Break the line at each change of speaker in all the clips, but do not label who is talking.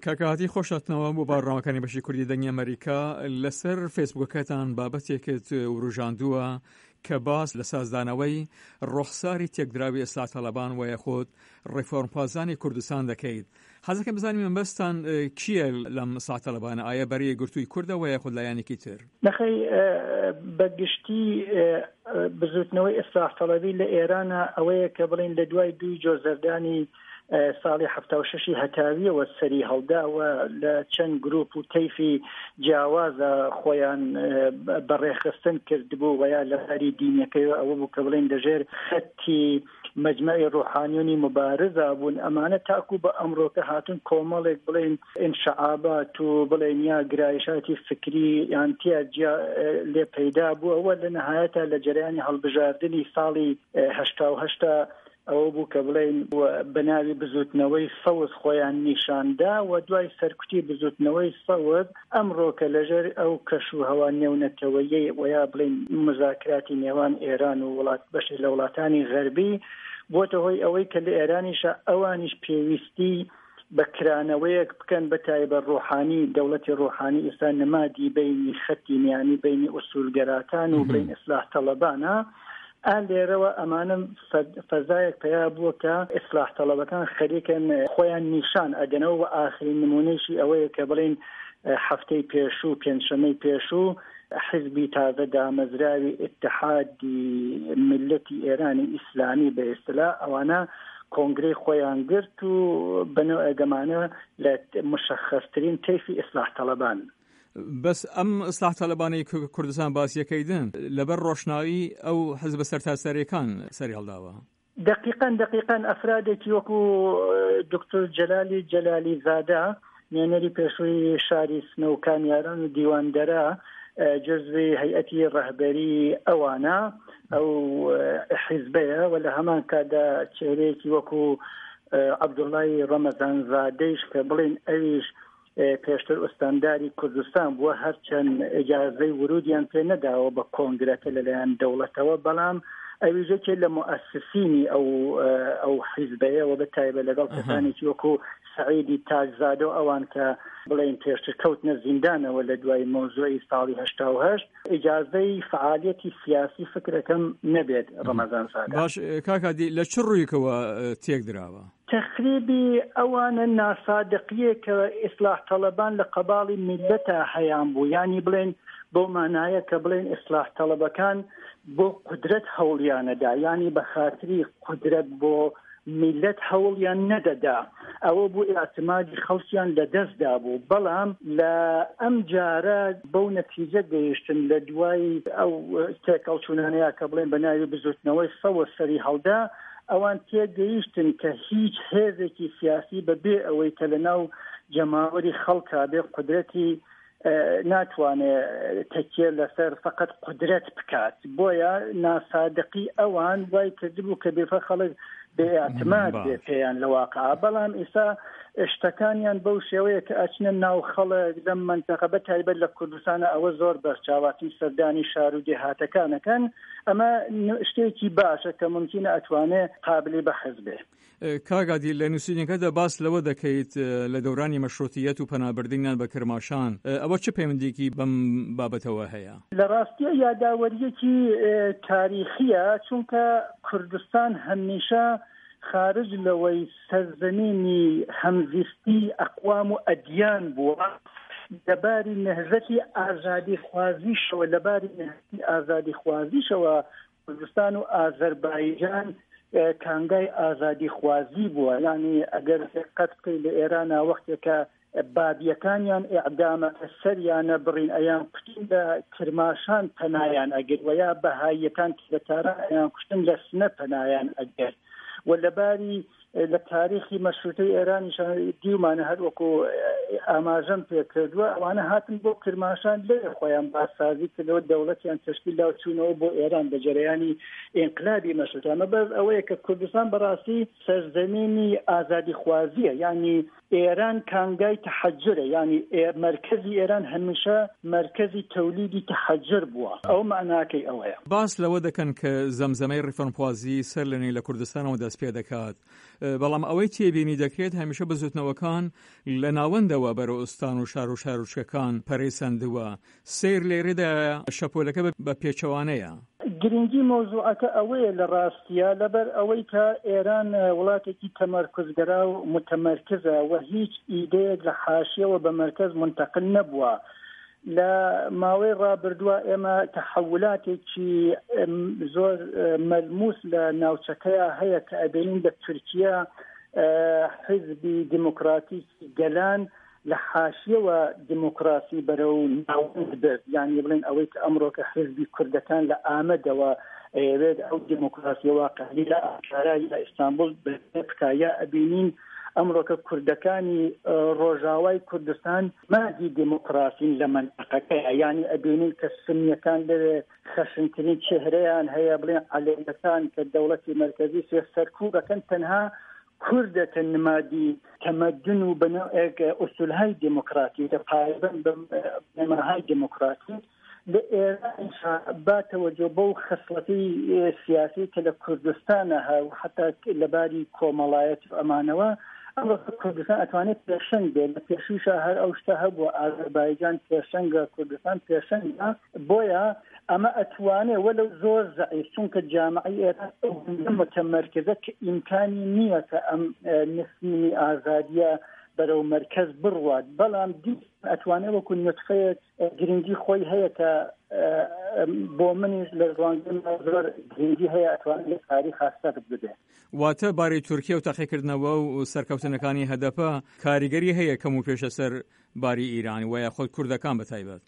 کاکاتی خۆشاتنەوە بۆ باڕنامەکانی بەشی کوردی دەنگی ئەمریکا لەسەر فێسبووکەکەتان بابەتێکت وروژاندووە کە باس لە سازدانەوەی ڕۆخساری تێکدراوی ئیسلاح تەڵەبان و یاخود ڕێفۆرمخوازانی کوردستان دەکەیت. حەزەکەم بزانین مەبەستان کیە لەم ئیسلاح تەڵەبانە؟ ئایا بەریە گرتووی کوردەوە یاخود لایەنێکی تر؟
نەخەی بەگشتی بزوتنەوەی ئیسلاح تەڵەبی لە ئێرانە ئەوەیە کە بڵین لە دوای دوی جۆزەردانی ساڵی 76 هەتاویەوە سەری هەڵداوە لە چەند گروپ و تەیفی جیاوازە خۆیان بەڕێخستن کردبوو ویا لە هەری دینەکەی ئەوە بوو کە بڵین لەژێر خەتی مەجمەعی ڕوحانیونی مبارزە بوون. ئەمانە تاکو بە ئەمڕۆکە هاتون کۆمەڵێک بڵین انشعابات و بڵین یا گرایشاتی فکری یان تیا لێ پەیدا بوو. ئەوە لە نەهایەتە لە جەریانی هەڵبژاردننی ساڵی 88 ئەوە بوو کە بڵین بەناوی بزوتنەوەی سەوز خۆیان نیشاندا و دوای سەرکوتی بزوتنەوەی سەوز ئەمڕۆکە لەژێر ئەو کەش و هەوا نێونەتەوەیی ویا بڵین مزاکراتی نێوان ئێران و وڵات بەشی لە وڵاتانی غەربی بۆتە هۆی ئەوەی کە لە ئێرانیشە ئەوانیش پێویستی بەکرانەوەیەک بکەن بەتایبەت ڕوحانی دەوڵەتی ڕوحانی ئێستا نەمادی بینی خەتی میانی بینی ئوسولگەراتان و بین ئیسلاح تەڵەبانە لێرەوە ئەمانە فەزایەک پیا بووە کە ئیسلاح تەڵەبەکان خەریکن خۆیان نیشان ئەدەنەوە و ئاخرین نمونەیشی ئەوەیە کە بڵین هەفتەی پێشوو پێنجشەمەی پێشوو حزبی تازە دامەزراوی ئیتحادی ملەتی ئێرانی ئیسلامی بە ئیستیلاح ئەوانە کۆنگرەی خۆیان گرت و بەنەوە ئەگەمانە لە مشەخصترین تەیفی ئیسلاح تەڵەبان.
بەس ئەم ئیسلاح تەڵەبانەی کوردستان باسیەکەیدن لەبەر ڕۆشناوی ئەو حزبە سەرتاسەریەکان سەری هەڵداوە.
دقیقاً ئەفرادێکی وەکو دکتۆر جەلالی زادە نوێنەری پێشووی شاری سنەوکان یاران و دیواندەرە جزوی هەیئەتی ڕەهبەری ئەوانە ئەو حیزبەیە و لە هەمان کادا چێرەیەکی وەکو عەبدوڵڵای ڕەمەزان زادەیش کە بڵین ئەویش پێشتر ئوستانداری کوردستان بووە هەرچەند ئیجازەی ورودیان پێ نەداوە بە کۆنگرەکە لەلایەن دەوڵەتەوە بەڵام ئەویژێکی لە مؤسسینی ئەو حیزبەیە و بەتایبەت لەگەڵ کەسانێکی وەکو سعیدی تاجزادە و ئەوان کە بڵین پێشتر کەوتنە زیندانەوە لە دوای مۆزوعی ساڵی 88 ئیجازەی فعالیەتی سیاسی فکرەکەم نەبێت ڕەمەزان زادە.
باش کاکادی لە چ ڕوویکەوە تێک دراوە؟
تقریبی ئەوانە ناسادقیە کە ئیسلاح تەڵەبان لە قەباڵی میلەتە هەیان بوو یانی بڵێن بۆ مانایە کە بڵێن ئیسلاح تەڵەبەکان بۆ قودرەت هەوڵیانەدا یانی بە خاتری قودرەت بۆ میلەت هەوڵیان نەدەدا ئەوە بوو ئاعتمادی خەڵکیان لەدەستدا بوو بەڵام لە ئەم جارە بەو نەتیجە گەیشتن لە دوای ئەو تێکەڵچوونانەیە کە بڵێن بە ناوی بزوتنەوەی سەوە سەری هەڵدا ئەوان تێگەیشتن کە هیچ هێزێکی سیاسی بەبێ ئەوەی کە لە ناو جەماوەری خەڵکا بێ قودرەتی ناتوانێت تەکیە لەسەر فقط قودرەت بکات بۆیە ناسادقی ئەوان وای کردبوو کە بێفە خەڵک بێئاعتماد بێ پێیان لە واقعا بەڵام ئێستا شتەکانیان بەو شێوەیە کە ئەچنە ناو خەڵک لەم منتەقە بەتایبەت لە کوردستانە ئەوە زۆر بەرچاواتی سەردانی شار و دێهاتەکانەکەن ئەمە شتێکی باشە کە ممکنە ئەتوانێت قابلی بەحەز بێ.
کاگادی لە نووسینەکەدا باس لەوە دەکەیت لە دەورانی مەشروتیەت و پەنابردنیان بە کرماشان ئەوە چه پەیوەندێکی بەم بابەتەوە هەیە؟
لە ڕاستیە یاداوەریەکی تاریخیە چونکە کوردستان هەمیشە خارج لەوەی سەرزەمینی هەمزیستی ئەقوام و ئەدیان بووە لەباری نەهزەتی ئازادی خوازیشەوە لەباری نەهزەتی ئازادی خوازیشەوە کوردستان و ئازەربایجان کانگای ئازادی خوازی بووە یعنی ئەگەر دقت بکەی لە ئێرانە وەختێکە بابیەکانیان ئیعدامەکە سەریانە بڕین ئەیان کوشتن لە کرماشان پەنایان ئەگەر ویا بەهاییەکان کلەتاران ئەیان کوشتن لە سنە پەنایان ئەگەر و لەباری لە تاریخی مەشروتەی ئێرانیش دیومانە هەر وەکو ئاماژەم پێکردووە ئەوانە هاتن بۆ کرماشان لێ خۆیان باسازی کردەوە دەوڵەتیان تشکیل لا چوونەوە بۆ ئێران بە جەرەیانی ئینقلابی مەشروتە ئەمە بەس ئەوەیە کە کوردستان بەڕاستی سەرزەمینی ئازادی خوازیە یعنی ئێران کانگای تحجرە یعنی مرکزی ئێران هەمیشە مرکزی تەولیدی تحجر بووە ئەو معناکەی ئەوەیە.
باس لەوە دەکەن کە زەمزەمەی ڕیفۆرمخوازی سەر لەنێ لە کوردستانەوە دەست پێ دەکات بەڵام ئەوەی تێبینی دەکرێت هەمیشە بزوتنەوەکان لە ناوەندە بردەوە بەرەو ئوستان و شار و شارۆچکەکان پەرەیسەندووە. سیر لێرەدا شەپۆلەکە بە پێچەوانەیە.
گرنگی مۆزوعەکە ئەوەیە لە ڕاستیە لەبەر ئەوەی کە ئێران وڵاتێکی تەمەرکزگەرا و متەمەرکزە و هیچ ئیدەیەک لە حاشیەوە بە مەرکەز منتەقل نەبووە. لە ماوەی ڕابردووە ئێمە تەحولاتێکی زۆر مەلموس لە ناوچەکەیە هەیە کە ئەبینین لە تورکیا حزبی دیموکراتیکی گەلان لە حاشیەوە دیموکراسی بەرەو ناوەند برد، یعنی بڵێن ئەوەی کە ئەمڕۆکە حزبی کوردەکان لە ئامەدەوە ئەوێت ئەو دیموکراسی واقعی لە ئەنکارا لە ئیستانبول بکایە ئەبینین ئەمڕۆکە کوردەکانی ڕۆژاوای کوردستان مادی دیموکراسین لە منطقەکەیە، یعنی ئەبینین کە سنیەکان لەوێ خەشنترین چهرەیان هەیە، بڵێن عەلەویەکان کە دەوڵەتی مەرکەزی سەرکوبەکەن تەنها کوردەکە نمادی تەمەدن و بەنەوەیەک ئوسولهای دیموکراتی لە پایبەند بە نەماهای دیموکراتی لە ئێران باتەوەجۆ بەو خەسڵەتی سیاسی کە لە کوردستانە هە و حتا لەباری کۆمەڵایەت و ئەمانەوە ئەمڕۆ کوردستان ئەتوانێت پێشەنگ بێت. لە پێشووشە هەر ئەو شتە هەبووە ئازەربایجان پێشەنگە، کوردستان پێشەنگە، بۆیە ئەمە ئەتوانێت وەلەو زۆر زەعیف چونکە جامعی ئێران متەمەرکزە کە ئیمکانی نییە کە ئەم نسبینی ئازادیە بەرەو مەرکەز بڕوات، بەڵام ئەتوانێت وەکو نوتفەیەک گرنگی خۆی هەیە کە بۆ منیش لە ڕوانگەی زۆر گرنگی هەیە ئەتوانێت لە تاریخ سەرد بدێت.
واتە باری تورکیا و تەقیکردنەوە و سەرکەوتنەکانی هەدەپە کاریگەری هەیە کەم و پێشە سەر باری ئیرانی وایە خۆی کوردەکان بەتایبەت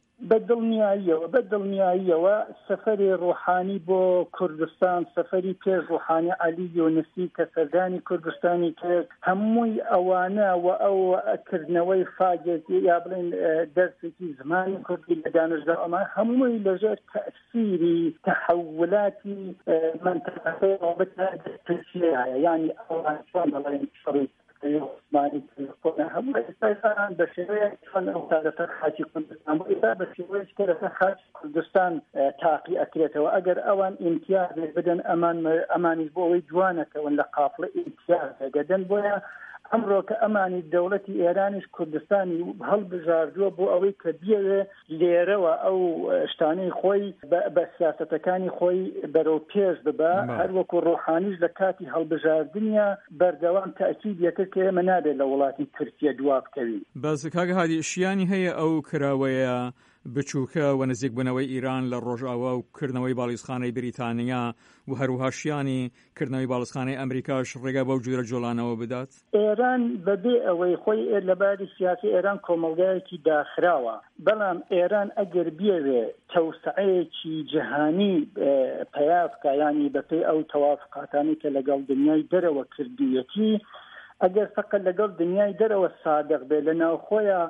بەدڵنیاییەوە سەفەری ڕوحانی بۆ کوردستان، سەفەری پێش ڕوحانی عەلی یونسی کە سەردانی کوردستانی کرد، هەمووی ئەوانە و ئەو کردنەوەی فاجێتی یا بڵێن دەرسێکی زمانی کوردی لە دانشگا ئەمە هەمووی لەژێر تەئسیری تەحولاتی منطقەکەی ڕابطە تورکیایە، یعنی ئەوان چۆن دەڵێن شەڕی عثمانی هەموو ئێستان بە شێوەیە چۆن ئەو تارەخە خاچی کوردستان بۆ ئێستا بە شێوەیەک تارەخە خاچی کوردستان تاقی ئەکرێتەوە. ئەگەر ئەوان ئیمتیاز بدەن ئەمانیش بۆ ئەوەی جوانەکەون لە قافڵە ئیمتیاز دەدەن، بۆیە ئەمڕۆ کە ئەمانی دەوڵەتی ئێرانیش کوردستانی هەڵبژاردووە بۆ ئەوەی کە بیەوێ لێرەوە ئەو شتانەی خۆی بە سیاسەتەکانی خۆی بەرەو پێش ببە، هەر وەکو ڕۆحانیش لە کاتی هەڵبژاردنیا بەردەوام تەئکیدیەکە کە ئێمە نابێت لە وڵاتی تورکیا دوا بکەوین. بەس کاگە هادی شیانی هەیە ئەو کراوەیە بچووکە و نزیک بوونەوەی ئیران لە ڕۆژئاوا و کردنەوەی باڵیسخانەی بریتانیا و هەروەها شیانی کردنەوەی باڵیسخانەی ئەمریکاش ڕێگا بەو جۆرە جۆڵانەوە بدات؟
ئێران بەبێ ئەوەی خۆی لەباری سیاسی ئێران کۆمەڵگایەکی داخراوە، بەڵام ئێران ئەگەر بیەوێ تەوسعەیەکی جیهانی پەیا بکە، یانی بەپێی ئەو تەوافقاتانی کە لەگەڵ دنیای دەرەوە کردوویەتی، ئەگەر فقط لەگەڵ دنیای دەرەوە سادق بێ لە ناو خۆیە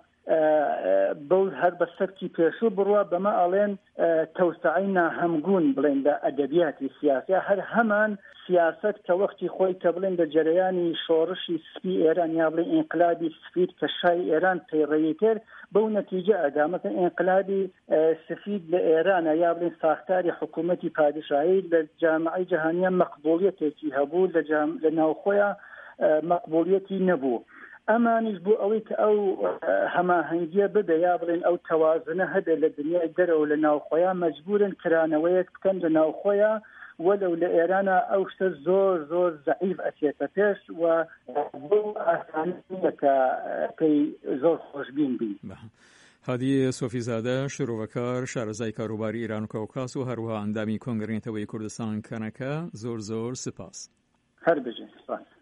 بەو هەر بە سەرکی پێشوو بڕوە بەمە ئەڵێن تەوسعەی ناهەمگون بڵێن لە ئەدەبیاتی سیاسی، هەر هەمان سیاست کە وەختی خۆی کە بڵێن لە جەرەیانی شۆڕشی سپی ئێران یا بڵێن ئینقلابی سفید کە شای ئێران پەیڕەوی کرد بەو نەتیجە ئەدا، مەسەڵەن ئینقلابی سفید لە ئێرانە یا بڵێن ساختاری حکوومەتی پادشاهی لە جامعەی جەهانیە مەقبوڵیەتێکی هەبوو لە ناوخۆیە مەقبوڵیەتی نەبوو. ئەمانیش بۆ ئەوەی کە ئەو هەماهەنگیە بدە یا بڵێن ئەو تەوازنە هەبێ لە دنیای دەرەوە لە ناوخۆیان مەجبورن کرانەوەیەک بکەن لە ناوخۆیە، وەلەو لە ئێرانە ئەو شتە زۆر زۆر زەعیف ئەچێتە پێش و بۆ ئاسانی نییە کە پێی زۆر خۆشبین بین.
هادی سۆفیزادە شرۆڤەکار شارەزای کاروباری ئیران و کەوکاس و هەروەها ئەندامی کۆنگرێتەوەی کوردستان کەنەکە، زۆر زۆر سپاس.
هەر بژێن سپاس.